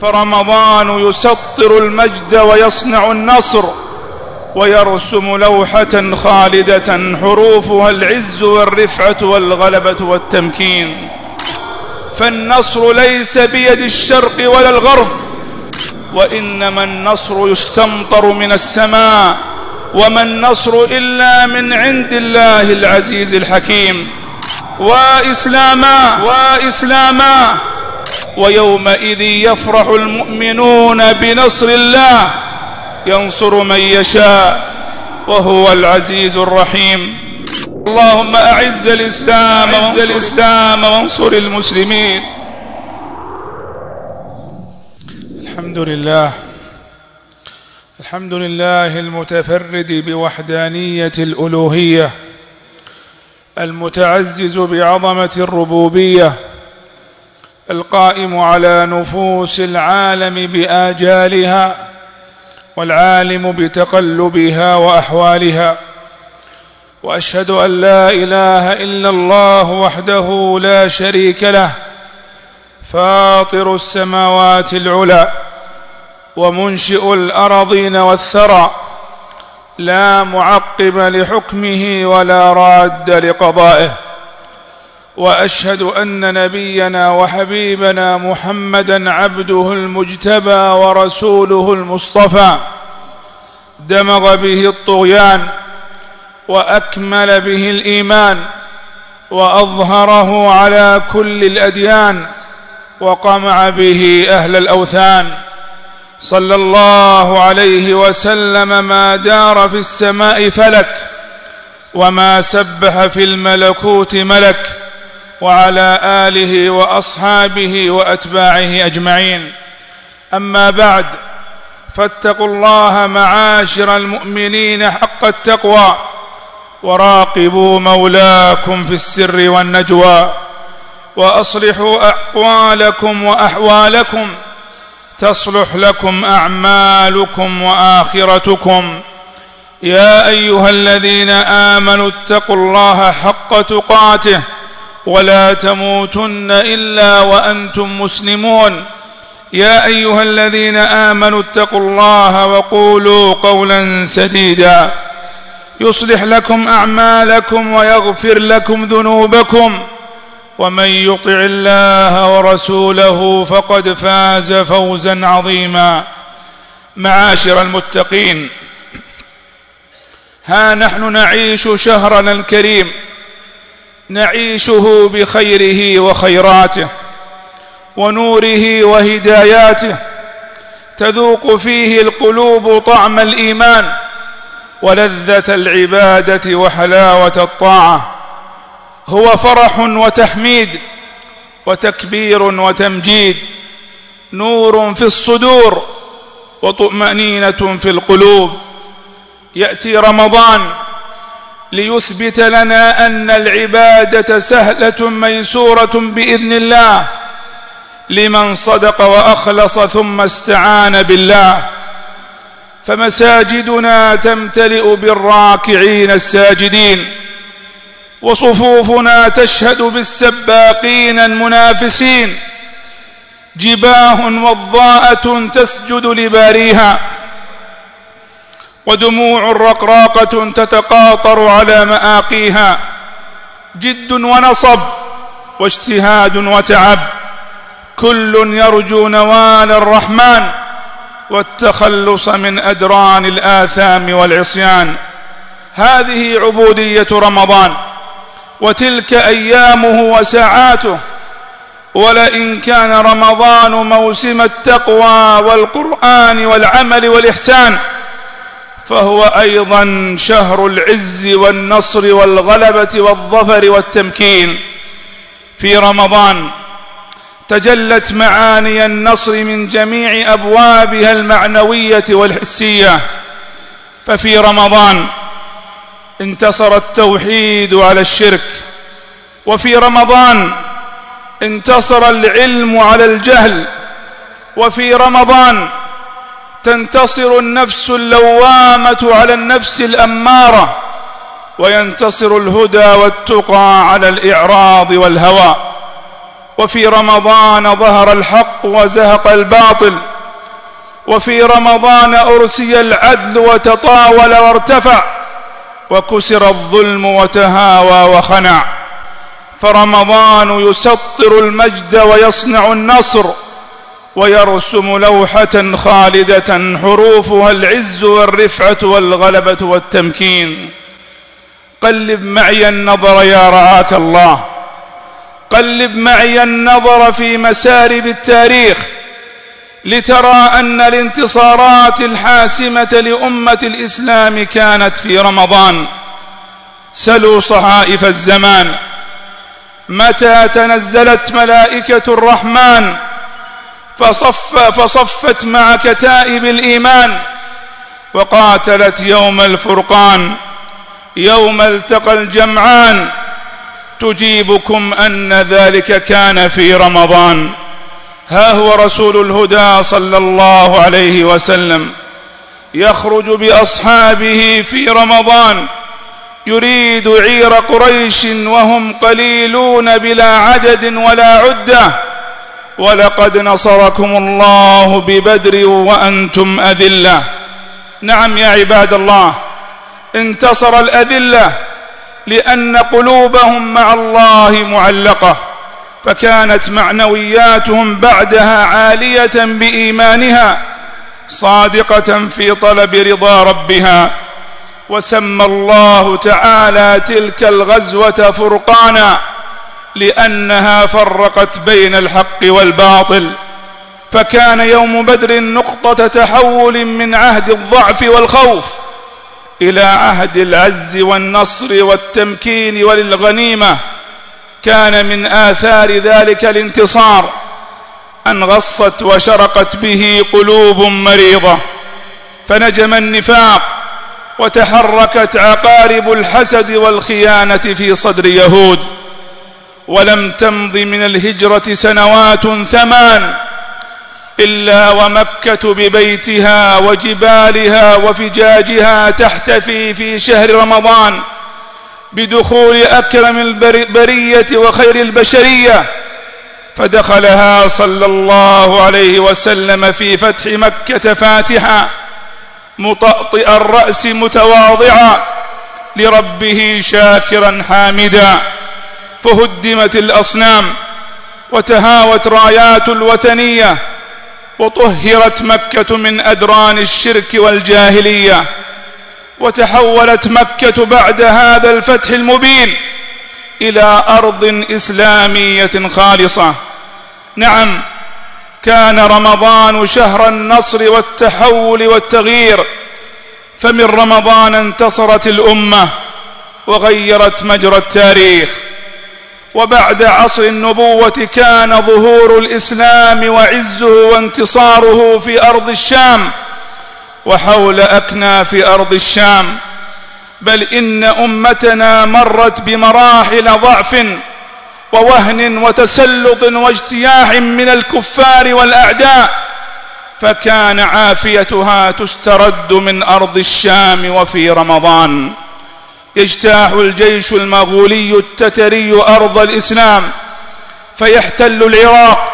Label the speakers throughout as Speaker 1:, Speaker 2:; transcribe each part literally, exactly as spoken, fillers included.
Speaker 1: فرمضان يسطر المجد ويصنع النصر، ويرسم لوحة خالدة حروفها العز والرفعة والغلبة والتمكين. فالنصر ليس بيد الشرق ولا الغرب، وإنما النصر يستمطر من السماء، وما النصر إلا من عند الله العزيز الحكيم. وإسلاما وإسلاما ويومئذ يفرح المؤمنون بنصر الله، ينصر من يشاء وهو العزيز الرحيم. اللهم أعز الإسلام أعز الإسلام وانصر المسلمين. الحمد لله الحمد لله المتفرد بوحدانية الألوهية، المتعزز بعظمة الربوبية، القائم على نفوس العالم بآجالها، والعالم بتقلبها وأحوالها. وأشهد أن لا إله إلا الله وحده لا شريك له، فاطر السماوات العلى ومنشئ الأراضين والثرى، لا معقب لحكمه ولا راد لقضائه. وأشهد أن نبينا وحبيبنا محمدًا عبده المجتبى ورسوله المصطفى، دمغ به الطغيان وأكمل به الإيمان، وأظهره على كل الأديان، وقمع به أهل الأوثان. صلى الله عليه وسلم ما دار في السماء فلك، وما سبح في الملكوت ملك، وعلى آله وأصحابه وأتباعه أجمعين. أما بعد، فاتقوا الله معاشر المؤمنين حق التقوى، وراقبوا مولاكم في السر والنجوى، وأصلحوا أقوالكم وأحوالكم، تصلح لكم أعمالكم وآخرتكم. يا أيها الذين آمنوا اتقوا الله حق تقاته، ولا تموتن إلا وأنتم مسلمون. يا أيها الذين آمنوا اتقوا الله وقولوا قولا سديدا، يصلح لكم أعمالكم ويغفر لكم ذنوبكم، ومن يطع الله ورسوله فقد فاز فوزا عظيما. معاشر المتقين، ها نحن نعيش شهرنا الكريم، نعيشه بخيره وخيراته ونوره وهداياته، تذوق فيه القلوب طعم الإيمان ولذة العبادة وحلاوة الطاعة. هو فرح وتحميد وتكبير وتمجيد، نور في الصدور وطمأنينة في القلوب. يأتي رمضان ليثبت لنا أن العبادة سهلة ميسورة بإذن الله لمن صدق وأخلص ثم استعان بالله. فمساجدنا تمتلئ بالراكعين الساجدين، وصفوفنا تشهد بالسباقين المنافسين، جباه وضاءة تسجد لباريها، ودموع رقراقة تتقاطر على مآقيها. جد ونصب واجتهاد وتعب، كل يرجو نوال الرحمن والتخلص من أدران الآثام والعصيان. هذه عبودية رمضان، وتلك أيامه وساعاته. ولئن كان رمضان موسم التقوى والقرآن والعمل والإحسان، فهو أيضا شهر العز والنصر والغلبة والظفر والتمكين. في رمضان تجلت معاني النصر من جميع أبوابها المعنوية والحسية. ففي رمضان انتصر التوحيد على الشرك، وفي رمضان انتصر العلم على الجهل، وفي رمضان تنتصر النفس اللوامة على النفس الأمارة، وينتصر الهدى والتقى على الإعراض والهوى. وفي رمضان ظهر الحق وزهق الباطل، وفي رمضان أرسي العدل وتطاول وارتفع، وكسر الظلم وتهاوى وخنع. فرمضان يسطر المجد ويصنع النصر، ويرسم لوحة خالدة حروفها العز والرفعة والغلبة والتمكين. قلب معي النظر يا رعاك الله، قلب معي النظر في مسارب التاريخ لترى أن الانتصارات الحاسمة لأمة الإسلام كانت في رمضان. سلوا صحائف الزمان متى تنزلت ملائكة الرحمن فصف فصفت مع كتائب الإيمان وقاتلت يوم الفرقان، يوم التقى الجمعان، تجيبكم أن ذلك كان في رمضان. ها هو رسول الهدى صلى الله عليه وسلم يخرج بأصحابه في رمضان يريد عير قريش وهم قليلون بلا عدد ولا عدة، ولقد نصركم الله ببدر وأنتم أذلة. نعم يا عباد الله، انتصر الأذلة لأن قلوبهم مع الله معلقة، فكانت معنوياتهم بعدها عالية بإيمانها صادقة في طلب رضا ربها. وسمى الله تعالى تلك الغزوة فرقانا لأنها فرقت بين الحق والباطل، فكان يوم بدر نقطة تحول من عهد الضعف والخوف إلى عهد العز والنصر والتمكين وللغنيمة. كان من آثار ذلك الانتصار أن غصت وشرقت به قلوب مريضة، فنجم النفاق وتحركت عقارب الحسد والخيانة في صدر يهود. ولم تمض من الهجرة سنوات ثمان إلا ومكة ببيتها وجبالها وفجاجها تحتفي في شهر رمضان بدخول أكرم البرية وخير البشرية، فدخلها صلى الله عليه وسلم في فتح مكة فاتحا مطأطئ الرأس متواضعا لربه شاكرا حامدا، فهدمت الأصنام وتهاوت رايات الوثنية وطهرت مكة من أدران الشرك والجاهلية، وتحولت مكة بعد هذا الفتح المبين إلى أرض إسلامية خالصة. نعم، كان رمضان شهر النصر والتحول والتغيير، فمن رمضان انتصرت الأمة وغيرت مجرى التاريخ. وبعد عصر النبوة كان ظهور الإسلام وعزه وانتصاره في أرض الشام وحول أكناف أرض الشام، بل إن أمتنا مرت بمراحل ضعف ووهن وتسلط واجتياح من الكفار والأعداء، فكان عافيتها تسترد من أرض الشام. وفي رمضان يجتاح الجيش المغولي التتري أرض الإسلام فيحتل العراق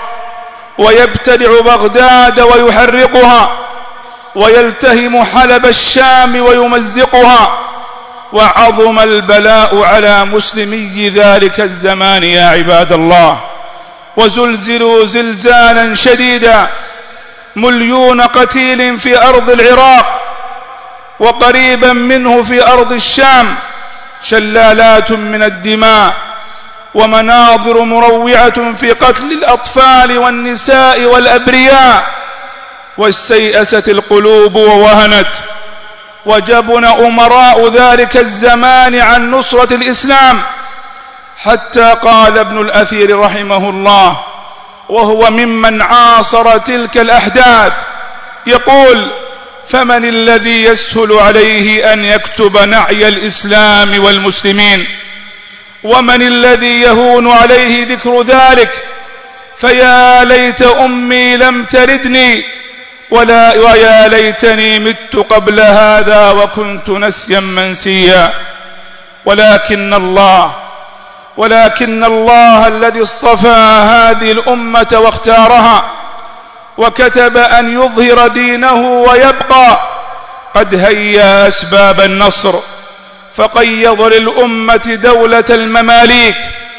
Speaker 1: ويبتلع بغداد ويحرقها، ويلتهم حلب الشام ويمزقها. وعظم البلاء على مسلمي ذلك الزمان يا عباد الله، وزلزلوا زلزالا شديدا، مليون قتيل في أرض العراق وقريبا منه في أرض الشام، شلالات من الدماء ومناظر مروعة في قتل الأطفال والنساء والأبرياء. واستيأست القلوب ووهنت، وجبن أمراء ذلك الزمان عن نصرة الإسلام، حتى قال ابن الأثير رحمه الله وهو ممن عاصر تلك الأحداث يقول: فمن الذي يسهل عليه أن يكتب نعي الإسلام والمسلمين؟ ومن الذي يهون عليه ذكر ذلك؟ فيا ليت أمي لم تردني، ولا ويا ليتني مت قبل هذا وكنت نسيا منسيا. ولكن الله ولكن الله الذي اصطفى هذه الأمة واختارها وكتب أن يظهر دينه ويبقى قد هيأ أسباب النصر، فقيض للأمة دولة المماليك،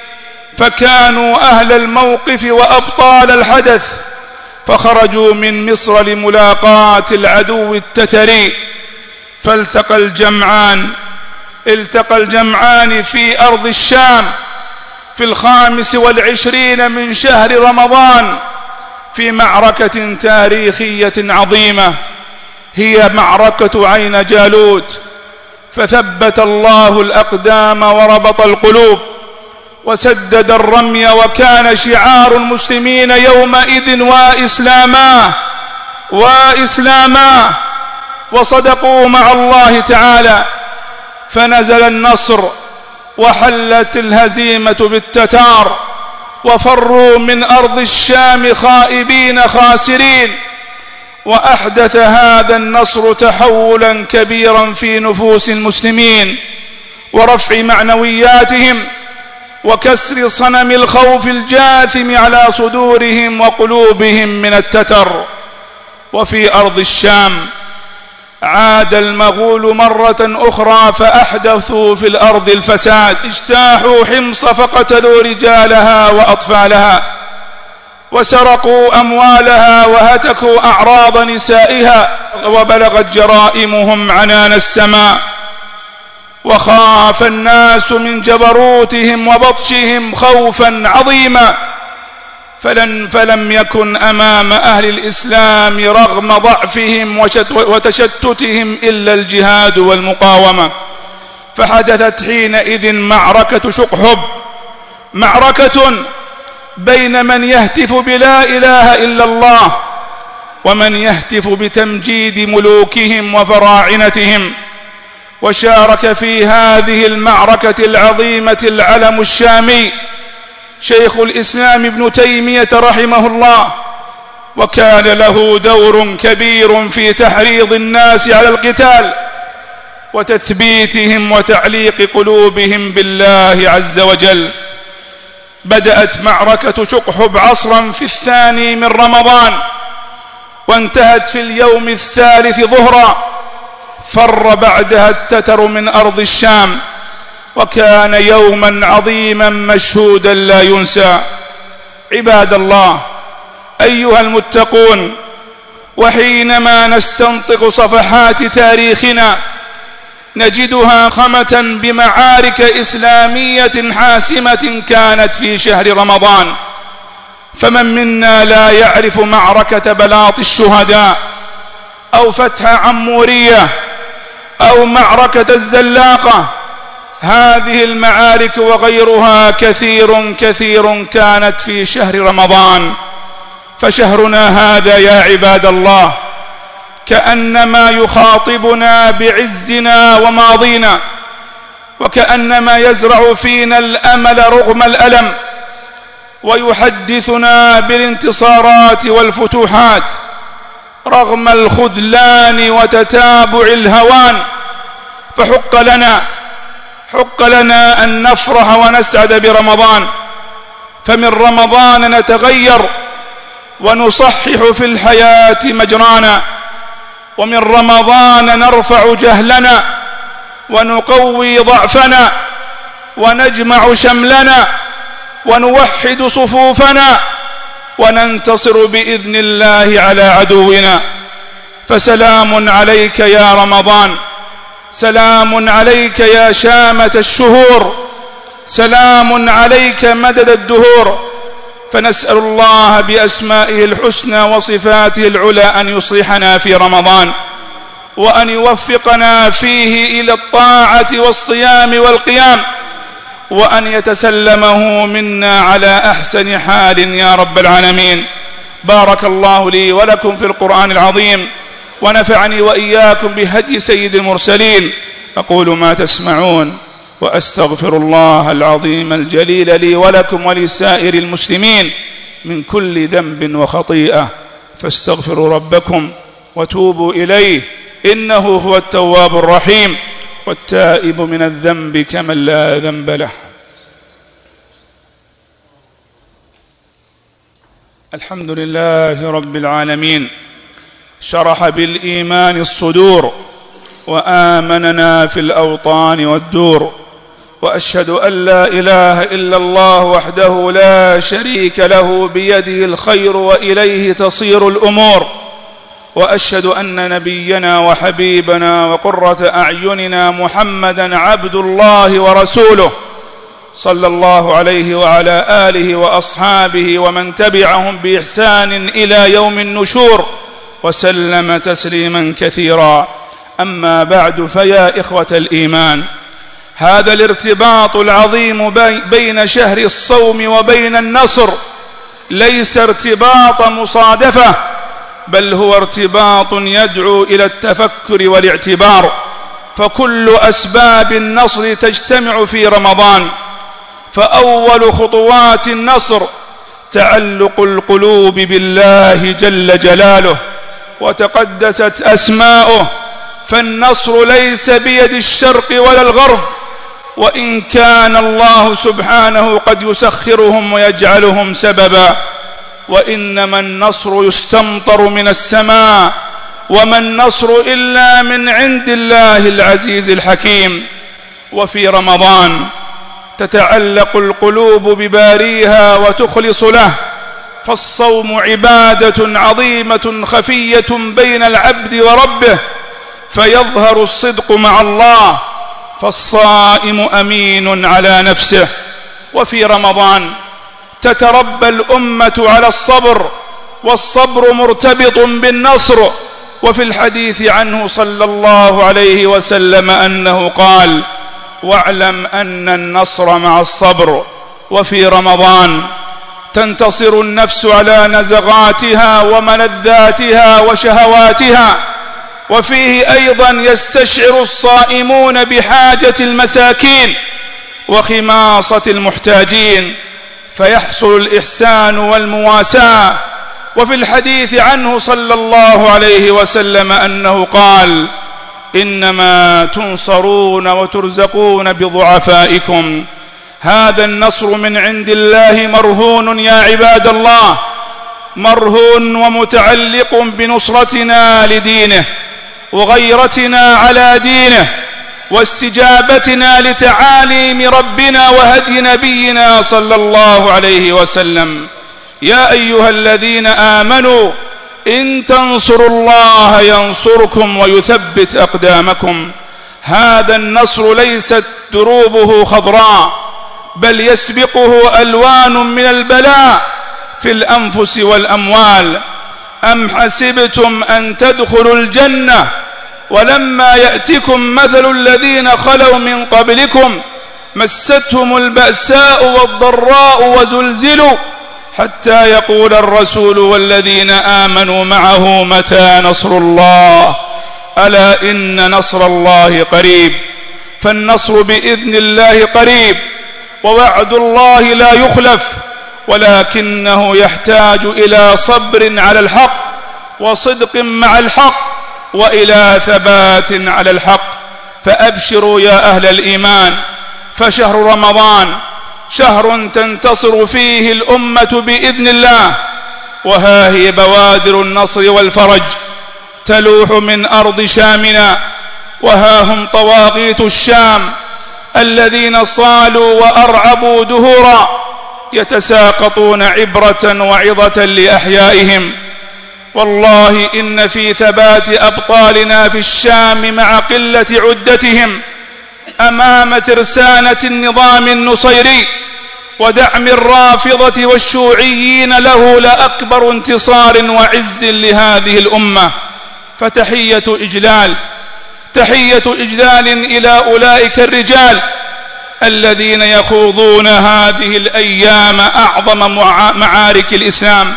Speaker 1: فكانوا أهل الموقف وأبطال الحدث، فخرجوا من مصر لملاقاة العدو التتري، فالتقى الجمعان التقى الجمعان في أرض الشام في الخامس والعشرين من شهر رمضان في معركة تاريخية عظيمة، هي معركة عين جالوت، فثبت الله الأقدام وربط القلوب وسدد الرمي، وكان شعار المسلمين يومئذ وإسلاما وإسلاما، وصدقوا مع الله تعالى، فنزل النصر وحلت الهزيمة بالتتار، وفروا من أرض الشام خائبين خاسرين، وأحدث هذا النصر تحولا كبيرا في نفوس المسلمين ورفع معنوياتهم وكسر صنم الخوف الجاثم على صدورهم وقلوبهم من التتر. وفي أرض الشام عاد المغول مرة أخرى فأحدثوا في الأرض الفساد، اجتاحوا حمص فقتلوا رجالها وأطفالها، وسرقوا أموالها وهتكوا أعراض نسائها، وبلغت جرائمهم عنان السماء، وخاف الناس من جبروتهم وبطشهم خوفا عظيما، فلن فلم يكن أمام أهل الإسلام رغم ضعفهم وتشتتهم إلا الجهاد والمقاومة. فحدثت حينئذ معركة شقحب، معركة بين من يهتف بلا إله إلا الله ومن يهتف بتمجيد ملوكهم وفراعنتهم. وشارك في هذه المعركة العظيمة العلم الشامي شيخ الإسلام ابن تيمية رحمه الله، وكان له دور كبير في تحريض الناس على القتال وتثبيتهم وتعليق قلوبهم بالله عز وجل. بدأت معركة شقحب عصرا في الثاني من رمضان، وانتهت في اليوم الثالث ظهرا، فر بعدها التتر من أرض الشام، وكان يوما عظيما مشهودا لا ينسى. عباد الله أيها المتقون، وحينما نستنطق صفحات تاريخنا نجدها خمة بمعارك إسلامية حاسمة كانت في شهر رمضان، فمن منا لا يعرف معركة بلاط الشهداء أو فتح عمورية أو معركة الزلاقة؟ هذه المعارك وغيرها كثير كثير كانت في شهر رمضان. فشهرنا هذا يا عباد الله كأنما يخاطبنا بعزنا وماضينا، وكأنما يزرع فينا الأمل رغم الألم، ويحدثنا بالانتصارات والفتوحات رغم الخذلان وتتابع الهوان. فحق لنا حق لنا أن نفرح ونسعد برمضان، فمن رمضان نتغير ونصحح في الحياة مجرانا، ومن رمضان نرفع جهلنا ونقوي ضعفنا ونجمع شملنا ونوحد صفوفنا وننتصر بإذن الله على عدونا. فسلام عليك يا رمضان، سلام عليك يا شامة الشهور، سلام عليك مدد الدهور. فنسأل الله بأسمائه الحسنى وصفاته العلى أن يصلحنا في رمضان، وأن يوفقنا فيه إلى الطاعة والصيام والقيام، وأن يتسلمه منا على أحسن حال يا رب العالمين. بارك الله لي ولكم في القرآن العظيم، ونفعني وإياكم بهدي سيد المرسلين. أقول ما تسمعون، وأستغفر الله العظيم الجليل لي ولكم ولسائر المسلمين من كل ذنب وخطيئة، فاستغفروا ربكم وتوبوا إليه، إنه هو التواب الرحيم، والتائب من الذنب كمن لا ذنب له. الحمد لله رب العالمين، شرح بالإيمان الصدور وآمننا في الأوطان والدور، وأشهد أن لا إله إلا الله وحده لا شريك له بيده الخير وإليه تصير الأمور، وأشهد أن نبينا وحبيبنا وقرة أعيننا محمدًا عبد الله ورسوله صلى الله عليه وعلى آله وأصحابه ومن تبعهم بإحسان إلى يوم النشور، وسلم تسليما كثيرا. أما بعد، فيا إخوة الإيمان، هذا الارتباط العظيم بين شهر الصوم وبين النصر ليس ارتباط مصادفة، بل هو ارتباط يدعو إلى التفكر والاعتبار، فكل أسباب النصر تجتمع في رمضان. فأول خطوات النصر تعلق القلوب بالله جل جلاله وتقدست أسماؤه، فالنصر ليس بيد الشرق ولا الغرب، وإن كان الله سبحانه قد يسخرهم ويجعلهم سببا، وإنما النصر يستمطر من السماء، وما النصر إلا من عند الله العزيز الحكيم. وفي رمضان تتعلق القلوب بباريها وتخلص له، فالصوم عبادة عظيمة خفية بين العبد وربه، فيظهر الصدق مع الله، فالصائم أمين على نفسه. وفي رمضان تتربى الأمة على الصبر، والصبر مرتبط بالنصر، وفي الحديث عنه صلى الله عليه وسلم أنه قال: واعلم أن النصر مع الصبر. وفي رمضان تنتصر النفس على نزغاتها وملذاتها وشهواتها، وفيه أيضا يستشعر الصائمون بحاجة المساكين وخماصة المحتاجين، فيحصل الإحسان والمواساة. وفي الحديث عنه صلى الله عليه وسلم أنه قال: إنما تنصرون وترزقون بضعفائكم. هذا النصر من عند الله مرهون يا عباد الله، مرهون ومتعلق بنصرتنا لدينه، وغيرتنا على دينه، واستجابتنا لتعاليم ربنا وهدي نبينا صلى الله عليه وسلم. يا أيها الذين آمنوا إن تنصروا الله ينصركم ويثبت أقدامكم. هذا النصر ليست دروبه خضراء، بل يسبقه ألوان من البلاء في الأنفس والأموال. أم حسبتم أن تدخلوا الجنة ولما يأتكم مثل الذين خلوا من قبلكم مستهم البأساء والضراء وزلزلوا حتى يقول الرسول والذين آمنوا معه متى نصر الله؟ ألا إن نصر الله قريب. فالنصر بإذن الله قريب، ووعد الله لا يخلف، ولكنه يحتاج إلى صبر على الحق، وصدق مع الحق، وإلى ثبات على الحق. فأبشروا يا أهل الإيمان، فشهر رمضان شهر تنتصر فيه الأمة بإذن الله، وها هي بوادر النصر والفرج تلوح من أرض شامنا، وها هم طواغيت الشام الذين صالوا وأرعبوا دهورا يتساقطون عبرة وعظة لأحيائهم. والله إن في ثبات أبطالنا في الشام مع قلة عدتهم أمام ترسانة النظام النصيري ودعم الرافضة والشيوعيين له لأكبر انتصار وعز لهذه الأمة. فتحية إجلال تحية إجلال إلى أولئك الرجال الذين يخوضون هذه الأيام أعظم معارك الإسلام،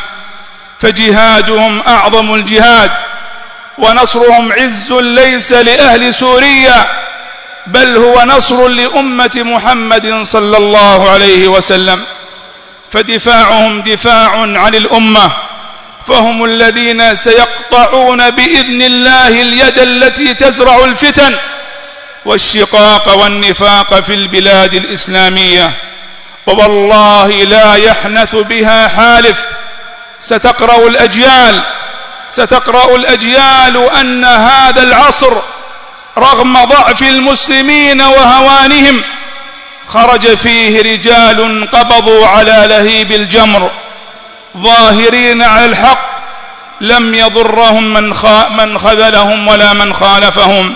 Speaker 1: فجهادهم أعظم الجهاد، ونصرهم عز ليس لأهل سوريا، بل هو نصر لأمة محمد صلى الله عليه وسلم. فدفاعهم دفاع عن الأمة، فهم الذين سيقطعون بإذن الله اليد التي تزرع الفتن والشقاق والنفاق في البلاد الإسلامية، ووالله لا يحنث بها حالف، ستقرأ الأجيال ستقرأ الأجيال أن هذا العصر رغم ضعف المسلمين وهوانهم خرج فيه رجال قبضوا على لهيب الجمر ظاهرين على الحق، لم يضرهم من, من خذلهم ولا من خالفهم.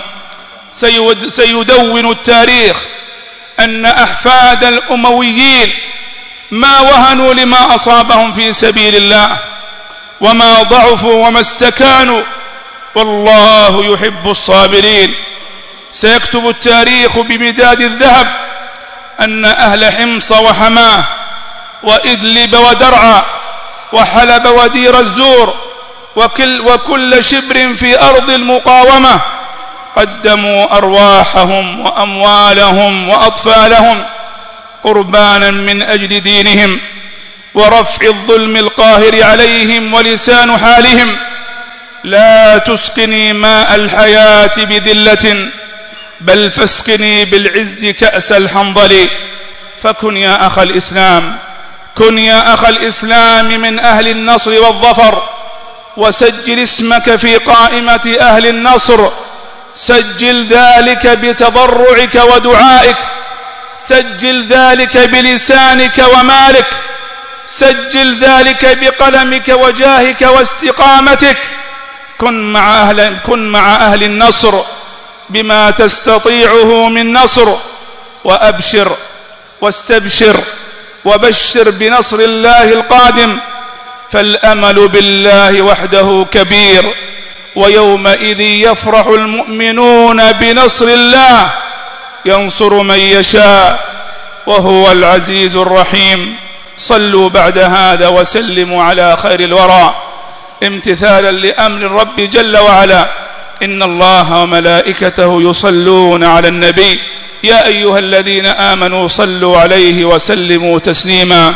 Speaker 1: سيدون التاريخ أن أحفاد الأمويين ما وهنوا لما أصابهم في سبيل الله، وما ضعفوا وما استكانوا، والله يحب الصابرين. سيكتب التاريخ بمداد الذهب أن أهل حمص وحماه وإدلب ودرعا وحلب ودير الزور وكل, وكل شبر في أرض المقاومة قدموا أرواحهم وأموالهم وأطفالهم قربانا من أجل دينهم ورفع الظلم القاهر عليهم ولسان حالهم: لا تسقني ماء الحياة بذلة، بل فاسقني بالعز كأس الحنظل. فكن يا أخ الإسلام، كن يا أخ الإسلام من أهل النصر والظفر، وسجل اسمك في قائمة أهل النصر. سجل ذلك بتضرعك ودعائك، سجل ذلك بلسانك ومالك، سجل ذلك بقلمك وجاهك واستقامتك. كن مع أهل, كن مع أهل النصر بما تستطيعه من نصر، وأبشر واستبشر وبشر بنصر الله القادم، فالأمل بالله وحده كبير، ويومئذ يفرح المؤمنون بنصر الله، ينصر من يشاء وهو العزيز الرحيم. صلوا بعد هذا وسلموا على خير الورى امتثالا لأمر الرب جل وعلا: إن الله وملائكته يصلون على النبي يا أيها الذين آمنوا صلوا عليه وسلموا تسليما.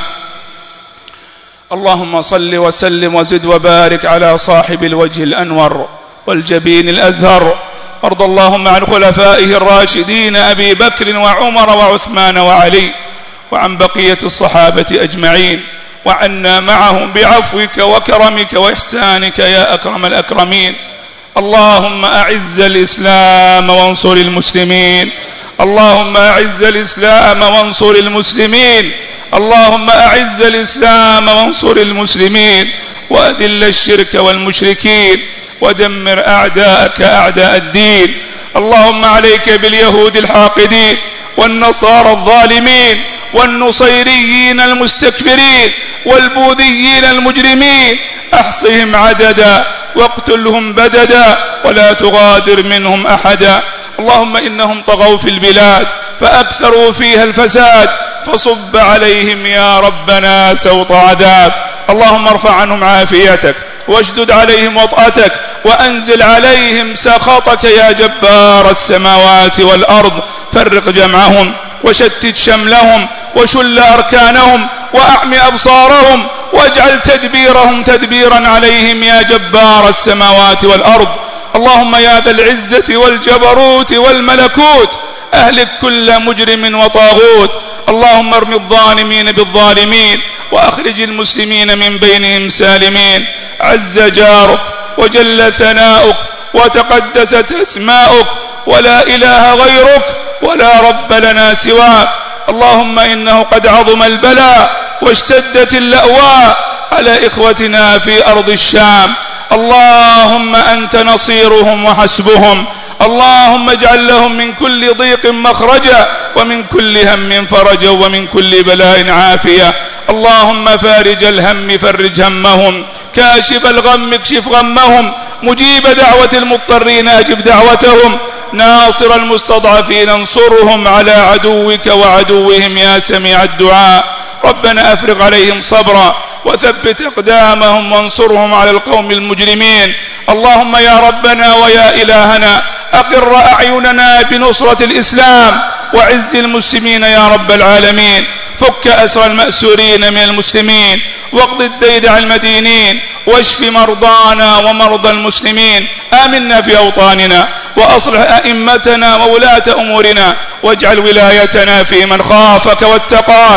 Speaker 1: اللهم صل وسلم وزد وبارك على صاحب الوجه الأنور والجبين الأزهر. وارض اللهم عن خلفائه الراشدين أبي بكر وعمر وعثمان وعلي، وعن بقية الصحابة أجمعين، وعنا معهم بعفوك وكرمك وإحسانك يا أكرم الأكرمين. اللهم أعز الإسلام وانصر المسلمين، اللهم أعز الإسلام وانصر المسلمين، اللهم أعز الإسلام وانصر المسلمين، وأذل الشرك والمشركين، ودمر أعداءك أعداء الدين. اللهم عليك باليهود الحاقدين والنصارى الظالمين والنصيريين المستكبرين والبوذيين المجرمين، أحصهم عددا واقتلهم بددا ولا تغادر منهم أحدا. اللهم إنهم طغوا في البلاد فأكثروا فيها الفساد، فصب عليهم يا ربنا سوط عذاب. اللهم ارفع عنهم عافيتك واشدد عليهم وطأتك، وأنزل عليهم سخطك يا جبار السماوات والأرض. فرق جمعهم وشتت شملهم وشل أركانهم وأعم أبصارهم، واجعل تدبيرهم تدبيرا عليهم يا جبار السماوات والأرض. اللهم يا ذا العزة والجبروت والملكوت أهلك كل مجرم وطاغوت. اللهم ارم الظالمين بالظالمين وأخرج المسلمين من بينهم سالمين. عز جارك وجل ثناؤك وتقدست اسماؤك، ولا إله غيرك ولا رب لنا سواك. اللهم إنه قد عظم البلاء واشتدت اللأواء على إخوتنا في أرض الشام. اللهم أنت نصيرهم وحسبهم. اللهم اجعل لهم من كل ضيق مخرجا، ومن كل هم فرجا، ومن كل بلاء عافية. اللهم فارج الهم فرج همهم، كاشف الغم اكشف غمهم، مجيب دعوة المضطرين أجب دعوتهم، ناصر المستضعفين انصرهم على عدوك وعدوهم يا سميع الدعاء. ربنا أفرغ عليهم صبرا وثبت أقدامهم وانصرهم على القوم المجرمين. اللهم يا ربنا ويا إلهنا أقر أعيننا بنصرة الإسلام وعز المسلمين يا رب العالمين. فك أسر المأسورين من المسلمين، واقض الدين عن المدينين، واشف مرضانا ومرضى المسلمين. آمنا في أوطاننا، وأصلح أئمتنا وولاة أمورنا، واجعل ولايتنا في من خافك واتقاك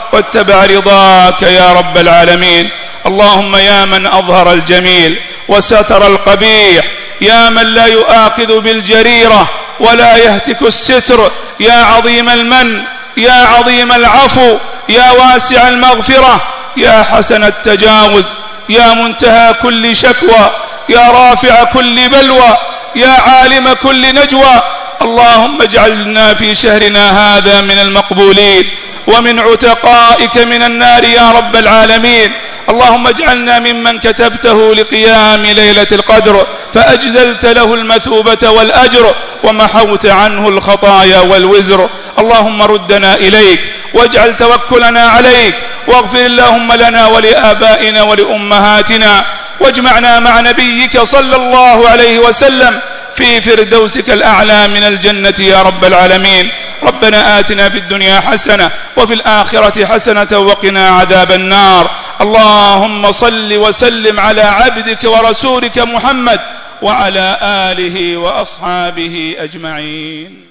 Speaker 1: واتبع رضاك يا رب العالمين. اللهم يا من أظهر الجميل وستر القبيح، يا من لا يؤاخذ بالجريرة ولا يهتك الستر، يا عظيم المن، يا عظيم العفو، يا واسع المغفرة، يا حسن التجاوز، يا منتهى كل شكوى، يا رافع كل بلوى، يا عالم كل نجوى. اللهم اجعلنا في شهرنا هذا من المقبولين ومن عتقائك من النار يا رب العالمين. اللهم اجعلنا ممن كتبته لقيام ليلة القدر فأجزلت له المثوبة والأجر ومحوت عنه الخطايا والوزر. اللهم ردنا إليك واجعل توكلنا عليك، واغفر اللهم لنا ولآبائنا ولأمهاتنا، واجمعنا مع نبيك صلى الله عليه وسلم في فردوسك الأعلى من الجنة يا رب العالمين. ربنا آتنا في الدنيا حسنة وفي الآخرة حسنة وقنا عذاب النار. اللهم صل وسلم على عبدك ورسولك محمد وعلى آله وأصحابه أجمعين.